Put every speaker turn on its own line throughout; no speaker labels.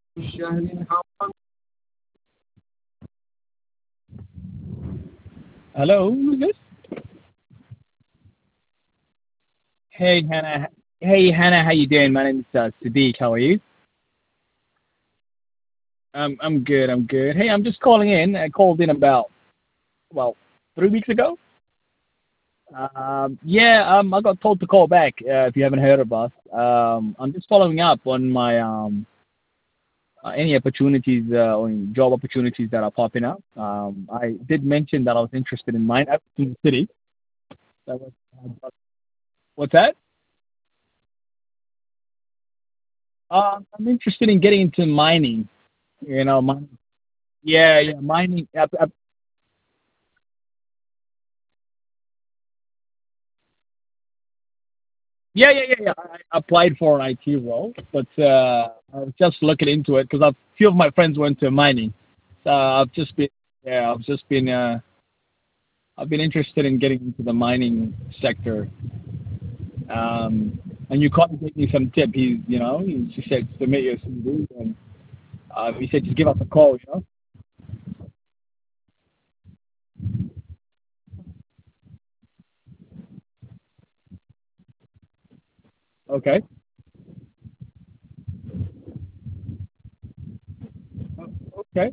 شهر حرام. Hello, who's this? Hey Hannah. Hey Hannah, how you doing? My name is Sadiq. How are you? I'm good. I'm good. Hey, I'm just calling in. I called in about 3 weeks ago. Yeah. I got told to call back. If you haven't heard of us, I'm just following up on my any opportunities or job opportunities that are popping up. I did mention that I was interested in mine up in the city. That was, what's that? I'm interested in getting into mining. Mining. Yeah, yeah, mining. Yeah, yeah, yeah, yeah. I applied for an IT role, but I was just looking into it because a few of my friends went to mining. So yeah, I've been interested in getting into the mining sector. And you kind of gave me some tip. She said submit your CV, and he said just give us a call. Okay. Okay.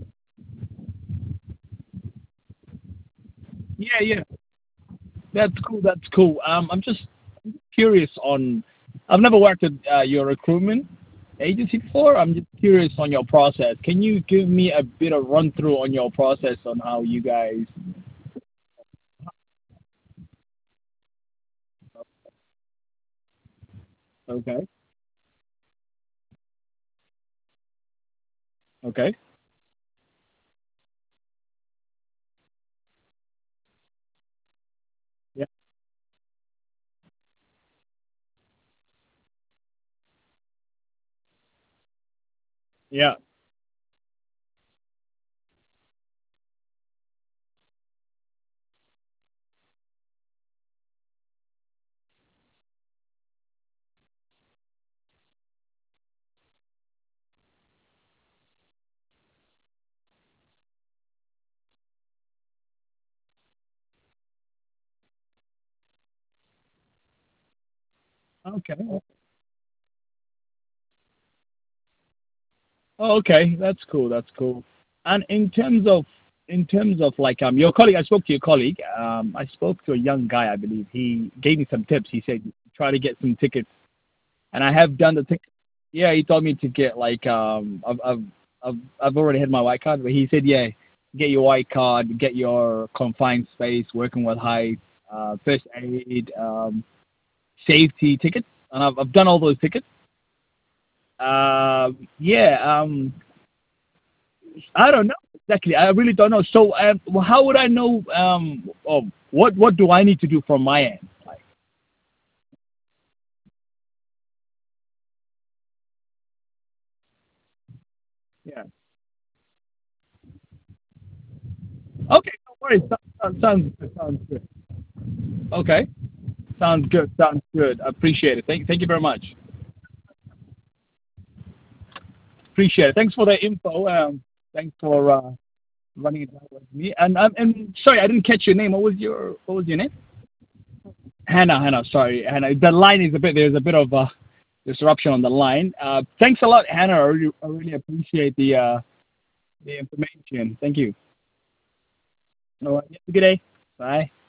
Yeah, yeah. That's cool. That's cool. I'm just curious on. I've never worked at your recruitment agency before. I'm just curious on your process. Can you give me a bit of run through on your process on how you guys? Okay. Okay. Yeah. Yeah. Okay. Oh, okay. That's cool. That's cool. And in terms of like your colleague, I spoke to your colleague. I spoke to a young guy, I believe. He gave me some tips. He said try to get some tickets, and I have done the ticket. Yeah, he told me to get like I've already had my white card, but he said yeah, get your white card, get your confined space, working with height, first aid, safety tickets, and I've done all those tickets. Yeah, I don't know exactly. I really don't know. So, how would I know? What do I need to do from my end? Like, yeah. Okay, no worries. Sounds good. Sounds good. Okay, sounds good. Sounds good. I appreciate it. Thank you very much. Appreciate it. Thanks for the info. Thanks for running it down with me. And sorry, I didn't catch your name. What was your name? Hannah. Hannah. Sorry, Hannah. The line is a bit. There's a bit of disruption on the line. Thanks a lot, Hannah. I really appreciate the information. Thank you. All right. Have a good day. Bye.